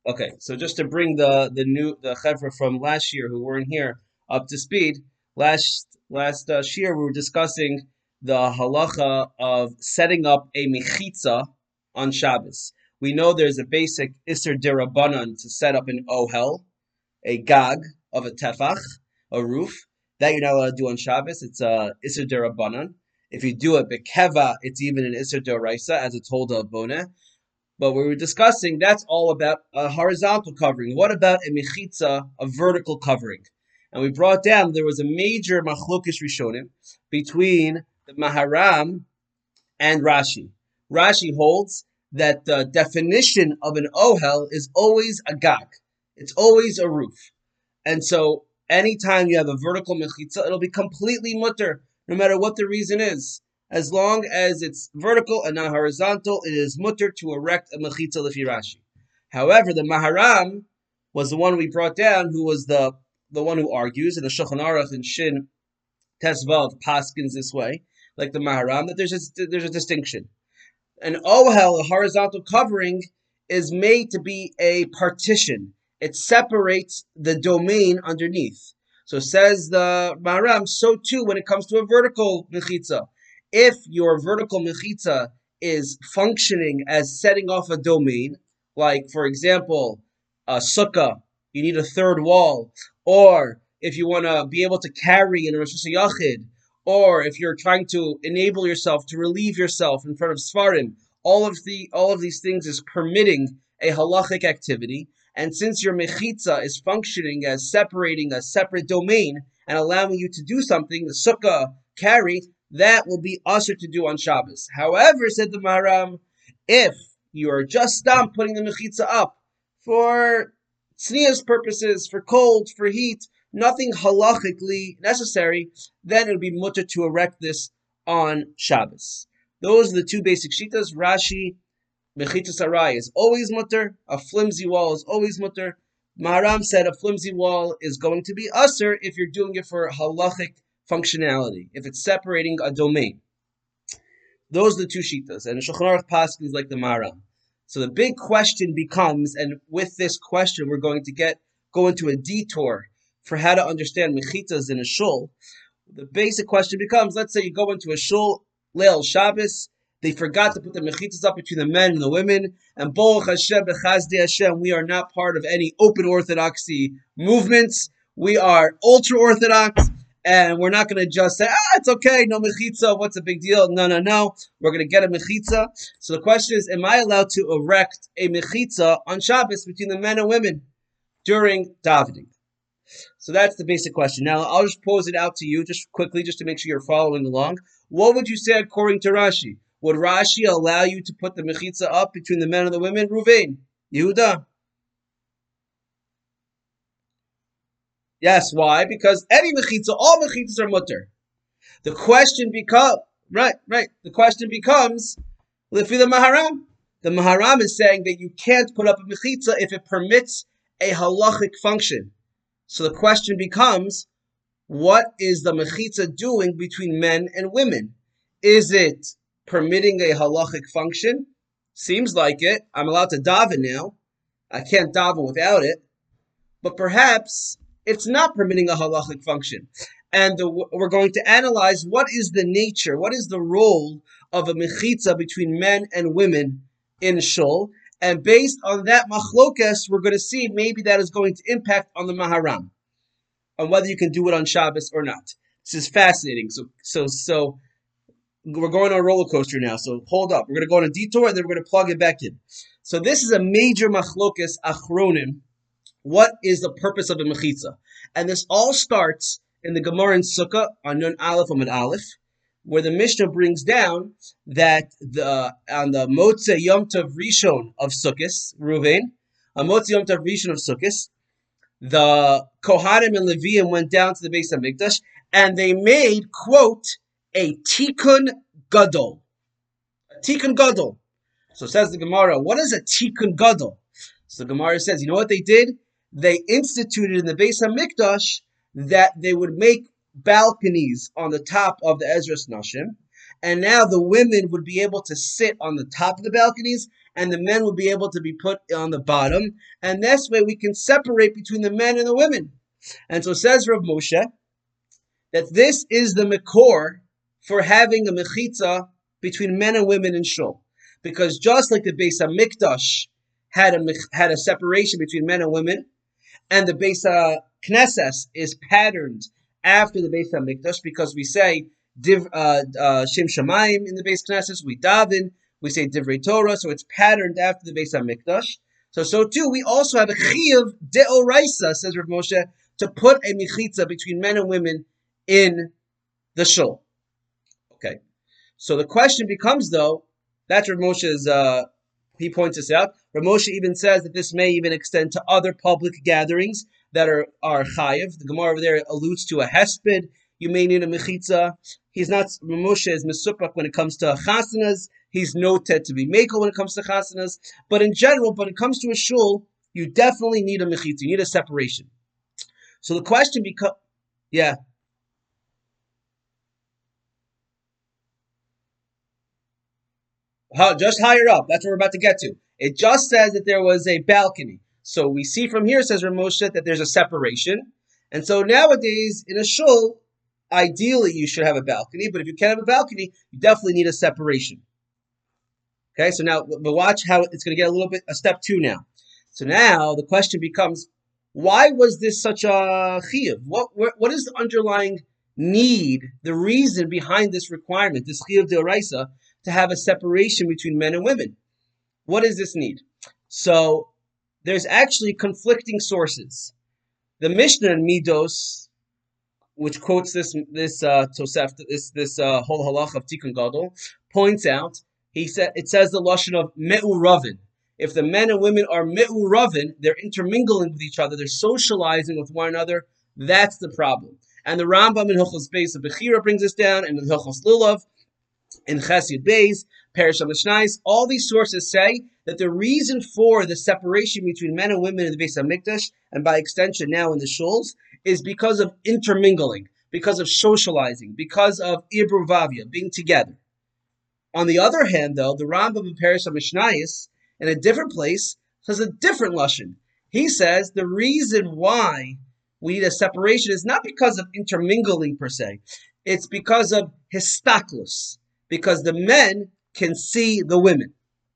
Okay, so just to bring the chevra from last year who weren't here up to speed, last year we were discussing the halacha of setting up a mechitza on Shabbos. We know there's a basic iser dirabanan to set up an ohel, a gag of a tefach, a roof that you're not allowed to do on Shabbos. It's a iser dirabanan. If you do it bekeva, it's even an iser deraisa, as it's told of boneh. But we were discussing that's all about a horizontal covering. What about a mechitza, a vertical covering? And we brought down there was a major machlokes rishonim between the Maharam and Rashi. Rashi holds that the definition of an ohel is always a gag. It's always a roof. And so anytime you have a vertical mechitza, it'll be completely mutter, no matter what the reason is. As long as it's vertical and not horizontal, it is mutter to erect a mechitza lefi Rashi. However, the Maharam was the one we brought down, who was the one who argues, and the Shulchan Aruch and Shin Tesvav paskins this way, like the Maharam, that there's a distinction. An ohel, a horizontal covering, is made to be a partition. It separates the domain underneath. So says the Maharam, so too when it comes to a vertical mechitza. If your vertical mechitza is functioning as setting off a domain, like for example, a sukkah, you need a third wall, or if you want to be able to carry in a Rosh Hashanah, or if you're trying to enable yourself to relieve yourself in front of Svarim, all of these things is permitting a halachic activity. And since your mechitza is functioning as separating a separate domain and allowing you to do something, the sukkah carry, that will be usher to do on Shabbos. However, said the Maharam, if you are just putting the mechitza up for tznius purposes, for cold, for heat, nothing halachically necessary, then it would be mutter to erect this on Shabbos. Those are the two basic shitas. Rashi, mechitza sarai is always mutter. A flimsy wall is always mutter. Maharam said a flimsy wall is going to be usher if you're doing it for halachic functionality, if it's separating a domain. Those are the two shitas, and the Shulchan Aruch paskins like the Maharam. So the big question becomes, and with this question we're going to go into a detour for how to understand mechitzas in a shul. The basic question becomes, let's say you go into a shul, Leil Shabbos, they forgot to put the mechitzas up between the men and the women, and Baruch Hashem, B'chazdei Hashem, we are not part of any open orthodoxy movements. We are ultra-orthodox, and we're not going to just say, it's okay, no mechitza, what's the big deal? No. We're going to get a mechitza. So the question is, am I allowed to erect a mechitza on Shabbos between the men and women during davening? So that's the basic question. Now, I'll just pose it out to you just quickly, just to make sure you're following along. What would you say according to Rashi? Would Rashi allow you to put the mechitza up between the men and the women? Ruvain, Yehuda. Yes, why? Because any mechitza, all mechitzas are mutter. The question becomes, right. The question becomes, Lifi the Maharam. The Maharam is saying that you can't put up a mechitza if it permits a halachic function. So the question becomes, what is the mechitza doing between men and women? Is it permitting a halachic function? Seems like it. I'm allowed to daven now. I can't daven without it. But perhaps it's not permitting a halachic function. And we're going to analyze what is the nature, what is the role of a mechitza between men and women in shul. And based on that machlokas, we're going to see maybe that is going to impact on the Maharam, on whether you can do it on Shabbos or not. This is fascinating. So we're going on a roller coaster now. So hold up. We're going to go on a detour and then we're going to plug it back in. So this is a major machlokas achronim. What is the purpose of a mechitza? And this all starts in the Gemara in Sukkah on Nun Aleph Amud Aleph, where the Mishnah brings down that on the Motzei Yom Tov Rishon of Sukkos, Ruvain, on Motzei Yom Tov Rishon of Sukkos, the Kohanim and Leviim went down to the Beis HaMikdash and they made, quote, a Tikkun Gadol. A Tikkun Gadol. So says the Gemara, what is a Tikkun Gadol? So the Gemara says, you know what they did? They instituted in the Beis HaMikdash that they would make balconies on the top of the Ezras Nashim, and now the women would be able to sit on the top of the balconies, and the men will be able to be put on the bottom, and this way we can separate between the men and the women. And so says Rav Moshe that this is the makor for having a mechitza between men and women in shul, because just like the Beis Hamikdash had a separation between men and women, and the Beis Knesses is patterned after the Beis Hamikdash, because we say Shem Shamayim in the Beis Knesses, we daven, we say Divrei Torah, so it's patterned after the Beis Hamikdash. So too, we also have a chiyuv deoraisa, says Rav Moshe, to put a mechitza between men and women in the shul. Okay, so the question becomes, though, that's Rav Moshe's, he points this out. Rav Moshe even says that this may even extend to other public gatherings that are chayiv. The Gemara over there alludes to a hesped. You may need a mechitza. He's not, Rav Moshe is mesupak when it comes to chasanas. He's noted to be mekel when it comes to chasanas. But in general, when it comes to a shul, you definitely need a mechitza. You need a separation. So the question becomes, yeah. Just higher up. That's what we're about to get to. It just says that there was a balcony. So we see from here, says Rav Moshe, that there's a separation. And so nowadays, in a shul, ideally you should have a balcony. But if you can't have a balcony, you definitely need a separation. Okay, so now, but watch how it's going to get a step 2 now. So now the question becomes, why was this such a chiyuv? What is the underlying need, the reason behind this requirement, this chiyuv deoraisa, to have a separation between men and women? What is this need? So there's actually conflicting sources. The Mishnah in Midos, which quotes this Tosefta, this whole halach of Tikkun Gadol, points out, it says the lashon of me'uravin. If the men and women are me'uravin, they're intermingling with each other, they're socializing with one another, that's the problem. And the Rambam in Hilchos Beis of Bechira brings this down, and in Hilchos Lulav, in Chesed Beis, Perish HaMishnais, all these sources say that the reason for the separation between men and women in the Beis HaMikdash, and by extension now in the shuls, is because of intermingling, because of socializing, because of ibruvavia, being together. On the other hand, though, the Rambam in Perish HaMishnais, in a different place, says a different lashon. He says the reason why we need a separation is not because of intermingling per se, it's because of histaklus, because the men can see the women.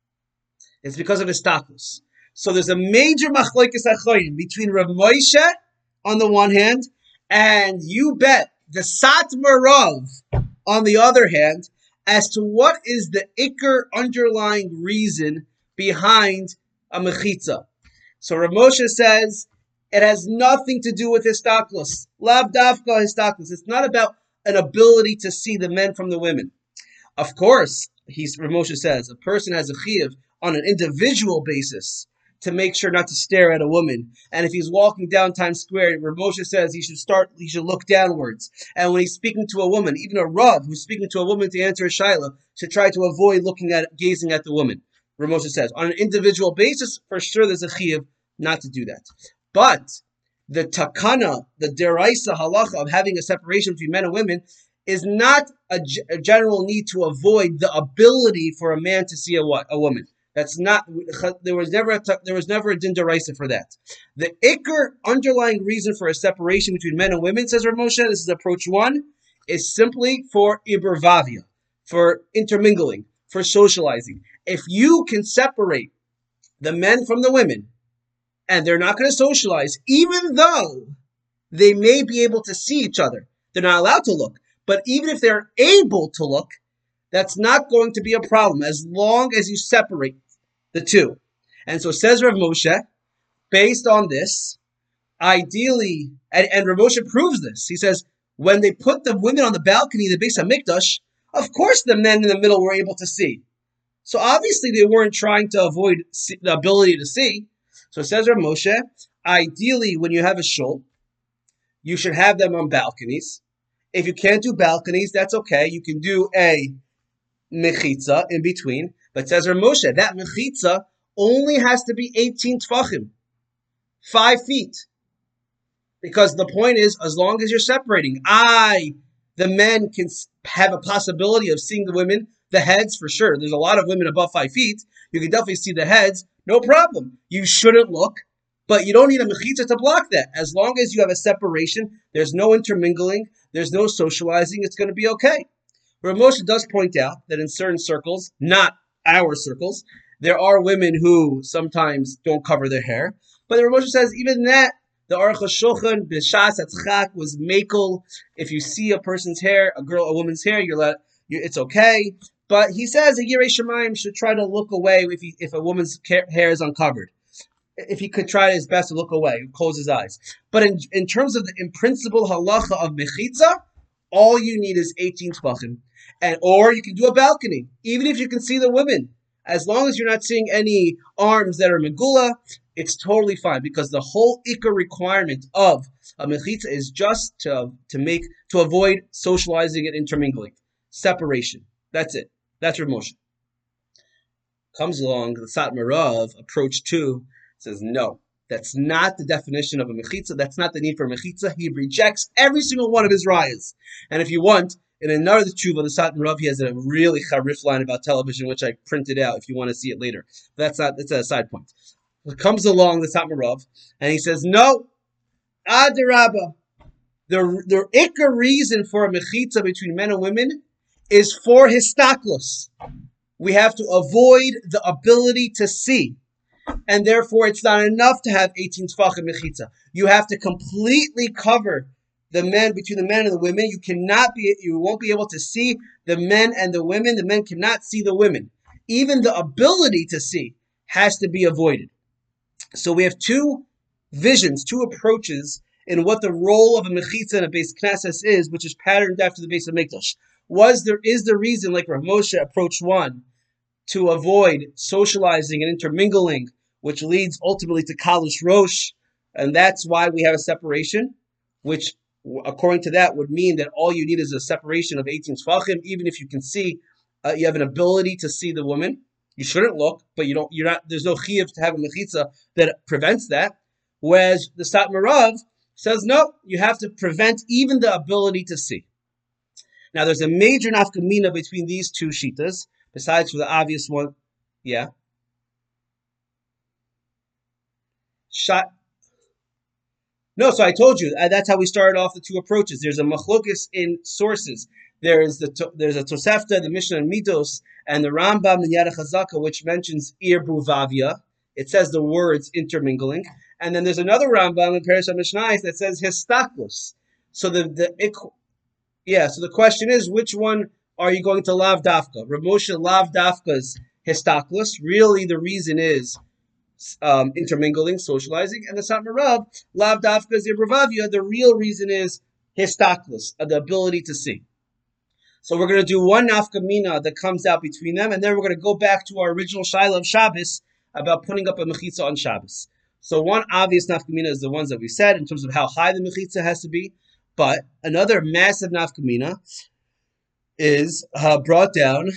It's because of histaklus. So there's a major machlokes achorim between Rav Moshe on the one hand, and you bet the Satmar Rav on the other hand, as to what is the ikar underlying reason behind a mechitza. So Rav Moshe says it has nothing to do with histaklus. Lav dafka histaklus. It's not about an ability to see the men from the women. Of course, Rav Moshe says a person has a chiyuv on an individual basis to make sure not to stare at a woman. And if he's walking down Times Square, Rav Moshe says he should look downwards. And when he's speaking to a woman, even a Rav who's speaking to a woman to answer a shaila, should try to avoid gazing at the woman. Rav Moshe says on an individual basis, for sure there's a chiyuv not to do that. But the takana, the deraisa halacha of having a separation between men and women, is not a general need to avoid the ability for a man to see a woman. That's not. There was never a din deraisa for that. The ikar underlying reason for a separation between men and women, says Rav Moshe, this is approach 1, is simply for ibervavia, for intermingling, for socializing. If you can separate the men from the women, and they're not going to socialize, even though they may be able to see each other, they're not allowed to look. But even if they're able to look, that's not going to be a problem as long as you separate the two. And so says Rav Moshe, based on this, ideally, and Rav Moshe proves this. He says, when they put the women on the balcony of the Beis HaMikdash, of course the men in the middle were able to see. So obviously they weren't trying to avoid the ability to see. So says Rav Moshe, ideally when you have a shul, you should have them on balconies. If you can't do balconies, that's okay. You can do a mechitza in between. But says Rav Moshe, that mechitza only has to be 18 tfachim, 5 feet. Because the point is, as long as you're separating, the men can have a possibility of seeing the women The heads, for sure. There's a lot of women above 5 feet. You can definitely see the heads. No problem. You shouldn't look, but you don't need a mechitza to block that. As long as you have a separation, there's no intermingling, there's no socializing, it's going to be okay. Rav Moshe does point out that in certain circles, not our circles, there are women who sometimes don't cover their hair. But Rav Moshe says even that, the Aruch HaShulchan, B'Shas Hatzchak, was makel. If you see a person's hair, a woman's hair, it's okay. But he says a Yirei Shamayim should try to look away if a woman's hair is uncovered. If he could try his best to look away, close his eyes. But in terms of the in principle halacha of mechitza, all you need is 18 tefachim. Or you can do a balcony, even if you can see the women. As long as you're not seeing any arms that are megula, it's totally fine, because the whole ikar requirement of a mechitza is just to avoid socializing and intermingling. Separation. That's it. That's Rav Moshe. Comes along the Satmar Rav, approach 2, says no. That's not the definition of a mechitza. That's not the need for a mechitza. He rejects every single one of his rayas. And if you want, in another tshuva, the Satmar Rav, he has a really charif line about television, which I printed out if you want to see it later. That's a side point. It comes along the Satmar Rav, and he says, no, adarabba. The ikar reason for a mechitza between men and women is for histaklos. We have to avoid the ability to see. And therefore, it's not enough to have 18 tefachim mechitza. You have to completely cover the men, between the men and the women. You won't be able to see the men and the women. The men cannot see the women. Even the ability to see has to be avoided. So we have two visions, two approaches in what the role of a mechitza in a Beis Knesses is, which is patterned after the Beis Hamikdash. Is the reason, like Rav Moshe approach 1, to avoid socializing and intermingling, which leads ultimately to Kalush Rosh, and that's why we have a separation, which, according to that, would mean that all you need is a separation of 18 tefachim, even if you can see, you have an ability to see the woman. You shouldn't look, but there's no chiyuv to have a mechitza that prevents that. Whereas the Satmar Rav says, no, you have to prevent even the ability to see. Now, there's a major nafkamina between these two shitas, besides for the obvious one. Yeah. No, so I told you, that's how we started off the two approaches. There's a machlokes in sources. There's a Tosefta, the Mishnah and Midos, and the Rambam and Yad HaChazaka, which mentions Ir-Buvavia. It says the words intermingling. And then there's another Rambam in Parashat Mishnayos that says Histaklos. So the question is, which one are you going to lav dafka? Rav Moshe lav dafka's Histaklos. Really, the reason is intermingling, socializing, and the Satmar Rav lav dafka's Ir-Buvavia. The real reason is Histaklos, the ability to see. So we're going to do one nafkamina that comes out between them, and then we're going to go back to our original shaila of Shabbos about putting up a mechitza on Shabbos. So one obvious nafkamina is the ones that we said in terms of how high the mechitza has to be, but another massive nafkamina is brought down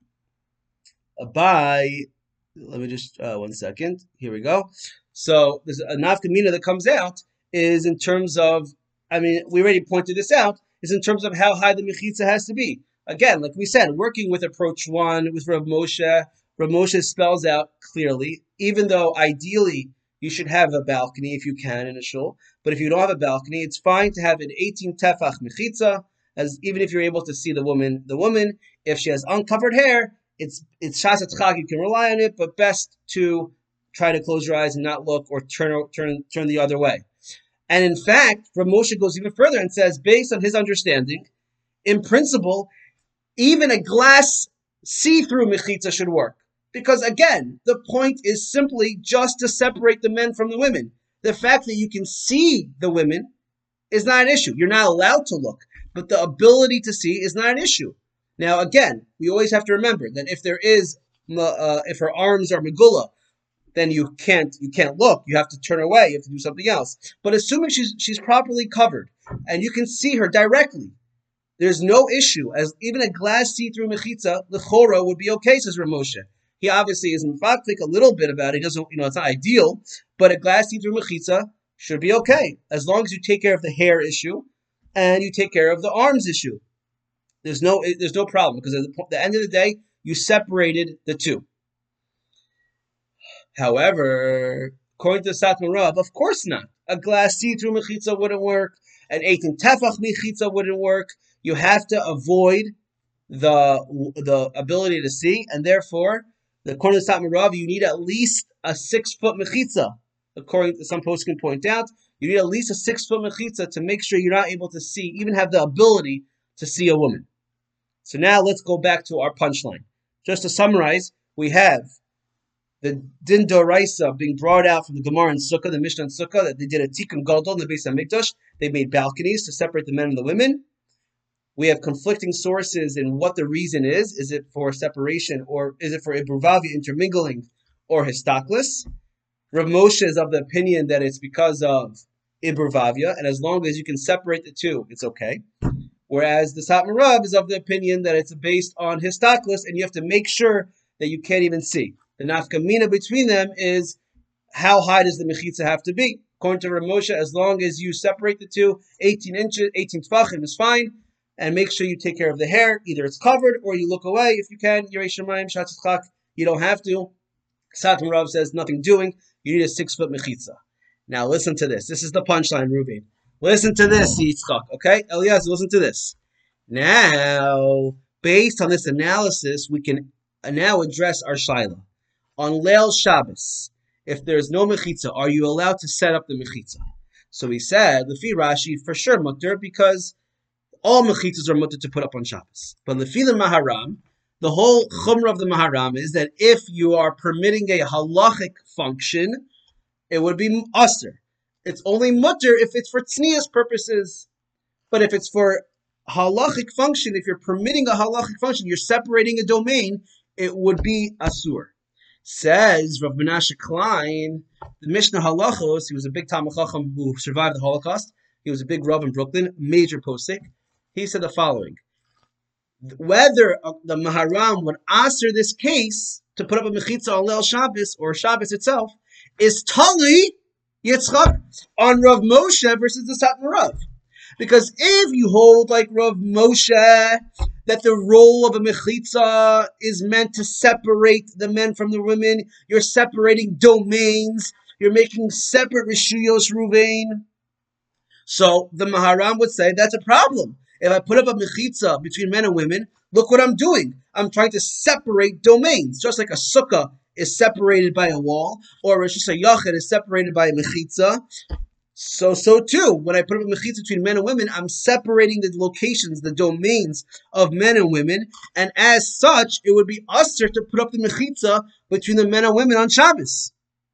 by, let me just, 1 second, here we go. So there's a nafkamina that comes out is in terms of, we already pointed this out, is in terms of how high the mechitza has to be. Again, like we said, working with approach 1 with Rav Moshe spells out clearly, even though ideally you should have a balcony if you can in a shul, but if you don't have a balcony, it's fine to have an 18 tefach mechitza, as even if you're able to see the woman, if she has uncovered hair, it's shas hatzchak, you can rely on it, but best to try to close your eyes and not look or turn the other way. And in fact, Rav Moshe goes even further and says, based on his understanding, in principle, even a glass see-through mechitza should work. Because again, the point is simply just to separate the men from the women. The fact that you can see the women is not an issue. You're not allowed to look, but the ability to see is not an issue. Now again, we always have to remember that if her arms are megula, then you can't look. You have to turn away. You have to do something else. But assuming she's properly covered and you can see her directly, there's no issue. As even a glass see-through mechitza, the chora would be okay, says Rav Moshe. He obviously is emphatic a little bit about it. He doesn't, it's not ideal, but a glass see-through mechitza should be okay as long as you take care of the hair issue and you take care of the arms issue. There's no problem because at the end of the day, you separated the two. However, according to Satmar Rav, of course not. A glass see-through mechitza wouldn't work. An 18 tefach mechitza wouldn't work. You have to avoid the ability to see, and therefore, according to Satmar Rav, you need at least a 6-foot mechitza. According to some posts can point out, you need at least a 6-foot mechitza to make sure you're not able to see, even have the ability to see a woman. So now let's go back to our punchline. Just to summarize, we have the Din Doraisa being brought out from the Gemara and Sukkah, the Mishnah and Sukkah, that they did a Tikkun Gadol in the Beis HaMikdash. They made balconies to separate the men and the women. We have conflicting sources in what the reason is. Is it for separation, or is it for Ibruvavia, intermingling, or Histaklis? Rav Moshe is of the opinion that it's because of Ibruvavia, and as long as you can separate the two, it's okay. Whereas the Satmar Rav is of the opinion that it's based on Histaklis, and you have to make sure that you can't even see. The nafkamina between them is how high does the mechitza have to be? According to Rav Moshe, as long as you separate the two, 18 inches, 18 tefachim is fine, and make sure you take care of the hair. Either it's covered or you look away if you can. Yerei Shamayim, Shatzchak, you don't have to. Satmar Rav says nothing doing. You need a 6-foot mechitza. Now listen to this. This is the punchline, Ruben. Listen to this, Yitzchak. Okay, Eliezer, listen to this. Now, based on this analysis, we can now address our shaila. On Leil Shabbos, if there's no mechitza, are you allowed to set up the mechitza? So he said, Lefi Rashi, for sure mutter, because all mechitzas are mutter to put up on Shabbos. But Lefi the Maharam, the whole chumrah of the Maharam is that if you are permitting a halachic function, it would be aser. It's only mutter if it's for tznius purposes. But if it's for halachic function, if you're permitting a halachic function, you're separating a domain, it would be asur. Says Rav Menashe Klein, the Mishnah Halachos, he was a big Talmid Chacham who survived the Holocaust. He was a big Rav in Brooklyn, major posek. He said the following: whether the Maharam would answer this case to put up a mechitza on Leil Shabbos or Shabbos itself is tali Yitzchak on Rav Moshe versus the Satmar Rav. Because if you hold like Rav Moshe that the role of a mechitza is meant to separate the men from the women, you're separating domains, you're making separate rishuyos ruvain. So the Maharam would say that's a problem. If I put up a mechitza between men and women, look what I'm doing. I'm trying to separate domains, just like a sukkah is separated by a wall, or a Rosh Hashanah is separated by a mechitza. So too, when I put up a mechitza between men and women, I'm separating the locations, the domains of men and women, and as such, it would be usher to put up the mechitza between the men and women on Shabbos.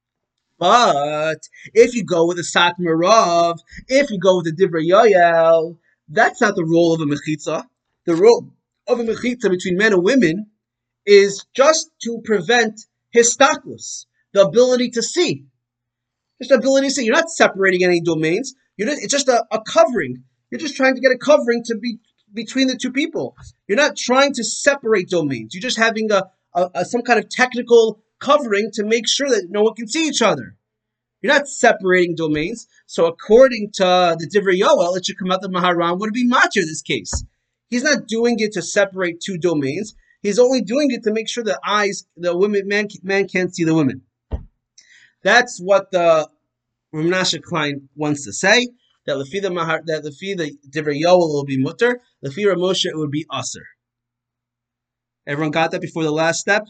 But if you go with the Satmar Rav, if you go with the Divrei Yoel, that's not the role of a mechitza. The role of a mechitza between men and women is just to prevent histaklos, the ability to see. Just the ability to see. You're not separating any domains. It's just a covering. You're just trying to get a covering to be between the two people. You're not trying to separate domains. You're just having some kind of technical covering to make sure that no one can see each other. You're not separating domains. So according to the Divrei Yoel, it should come out that Maharam would be matir in this case. He's not doing it to separate two domains. He's only doing it to make sure man can't see the women. That's what the Rav Menashe Klein wants to say. That lefi the Divrei Yoel will be mutter. Lefi Rav Moshe it would be aser. Everyone got that before the last step?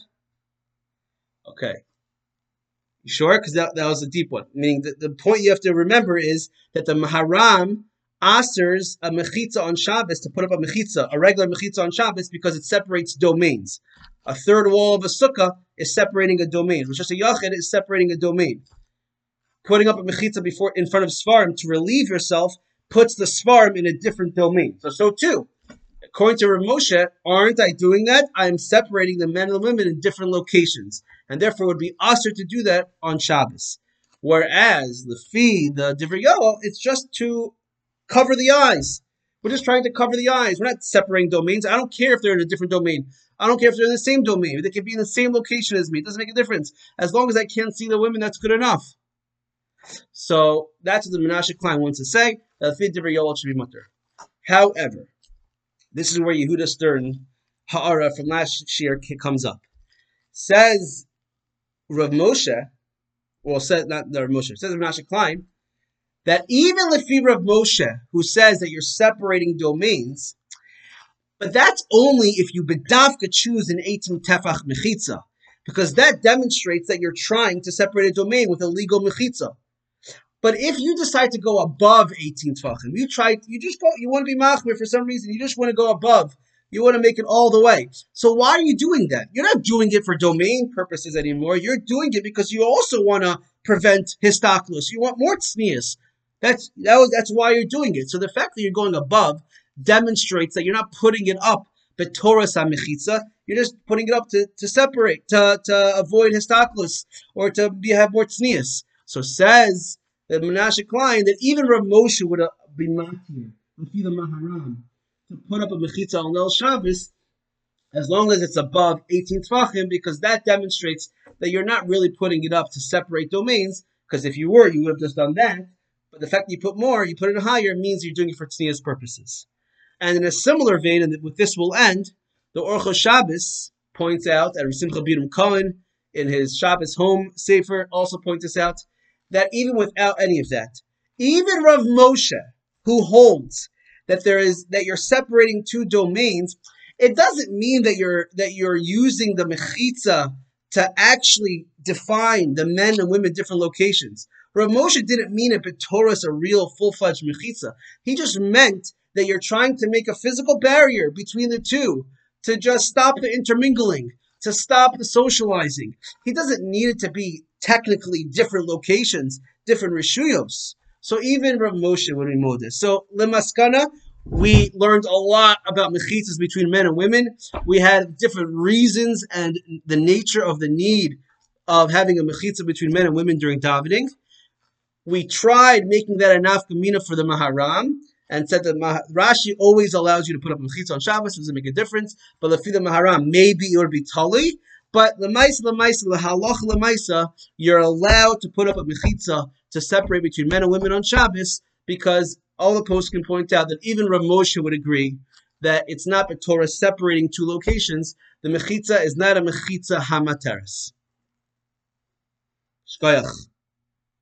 Okay. You sure? Because that was a deep one. Meaning the point you have to remember is that the Maharam asers a mechitza on Shabbos to put up a regular mechitza on Shabbos because it separates domains. A third wall of a sukkah is separating a domain. Rosh Hashanah is separating a domain. Putting up a mechitza in front of svarim to relieve yourself puts the svarim in a different domain. So too, according to Rav Moshe, aren't I doing that? I am separating the men and the women in different locations, and therefore it would be usher to do that on Shabbos. Whereas the Divrei Yoel, it's just to cover the eyes. We're just trying to cover the eyes. We're not separating domains. I don't care if they're in a different domain. I don't care if they're in the same domain. They could be in the same location as me. It doesn't make a difference. As long as I can't see the women, that's good enough. So that's what the Menashe Klein wants to say. That the Divrei Yoel should be mutter. However, This is where Yehuda Stern Ha'ara from last year comes up. Says Rav Moshe, well, says not Rav Moshe, says Rav Menashe Klein, that even Lefi Rav Moshe, who says that you're separating domains, but that's only if you bedavka choose an 18 tefach mechitza, because that demonstrates that you're trying to separate a domain with a legal mechitza. But if you decide to go above 18 tefachim, you want to be machmir for some reason, you just want to go above, you want to make it all the way. So why are you doing that? You're not doing it for domain purposes anymore. You're doing it because you also want to prevent histaklus. You want more tznius. That's why you're doing it. So the fact that you're going above demonstrates that you're not putting it up b'toras ha'mechitza. You're just putting it up to separate, to avoid histaklus, or to have more tznius. So says the Menashe Klein that even Rav Moshe would be matir, Lefi the Maharam, to put up a mechitza on Leil Shabbos, as long as it's above 18 tefachim, because that demonstrates that you're not really putting it up to separate domains, because if you were, you would have just done that. But the fact that you put more, you put it higher, means you're doing it for tznius purposes. And in a similar vein, and with this will end, the Orchos Shabbos points out, and Simcha Birum Cohen in his Shabbos Home Sefer also points this out, that even without any of that, even Rav Moshe, who holds that you're separating two domains, it doesn't mean that you're using the mechitza to actually define the men and women different locations. Rav Moshe didn't mean it b'toras a real full-fledged mechitza. He just meant that you're trying to make a physical barrier between the two to just stop the intermingling, to stop the socializing. He doesn't need it to be technically different locations, different rishuyos. So even Rav Moshe would remove this. So lemaskana, we learned a lot about mechitzas between men and women. We had different reasons and the nature of the need of having a mechitza between men and women during davening. We tried making that a nafkamina for the Maharam, and said that Rashi always allows you to put up mechitza on Shabbos. Doesn't make a difference. But lefi the Maharam, maybe it would be tali. But l'maisa, l'halacha, you're allowed to put up a mechitza to separate between men and women on Shabbos, because all the posts can point out that even Rav Moshe would agree that it's not b'torah separating two locations. The mechitza is not a mechitza hamateres. Shkoyach.